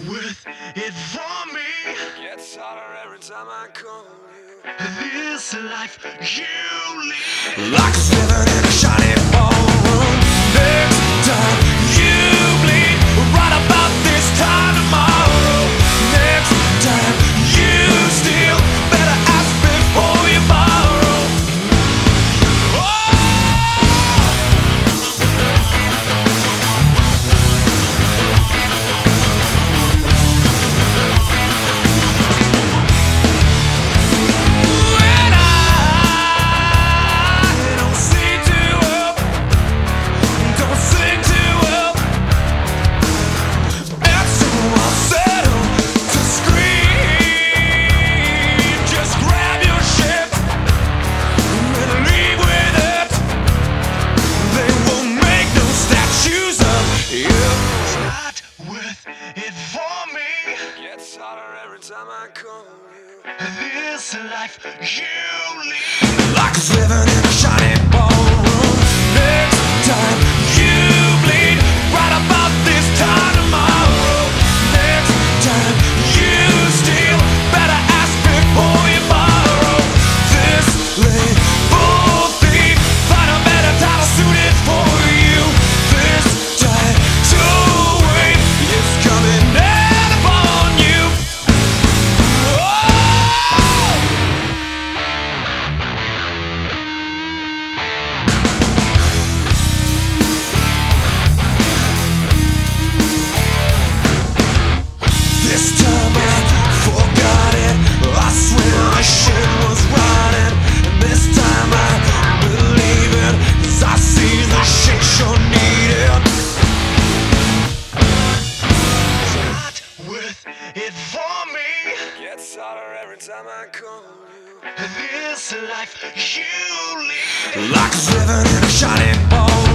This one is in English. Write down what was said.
worth it for me. Gets harder every time I call you. This life you lead, Like a living in a shiny ballroom. Next time you bleed, right about this time tomorrow. Next time you steal, better ask before you borrow. When I don't see too well, don't sing too well, and so I'll settle to scream. Just grab your shit and leave with it. They won't make no statues of you. it's not worth it for me. Gets harder every time I call you. This life you lead, Like it's living in a shiny ballroom. Next time you bleed, right about this time tomorrow. Next time you steal, better ask before you borrow. This label thief, find a better title suited for you. This time to wait is coming down upon you. Oh! This time I forgot it. I swear the shit was rotting. And this time I believe it, 'cause I see the shit you're needing. it's not worth it for me. Gets harder every time I call you. This life you lead, Like it's living in a shiny ball.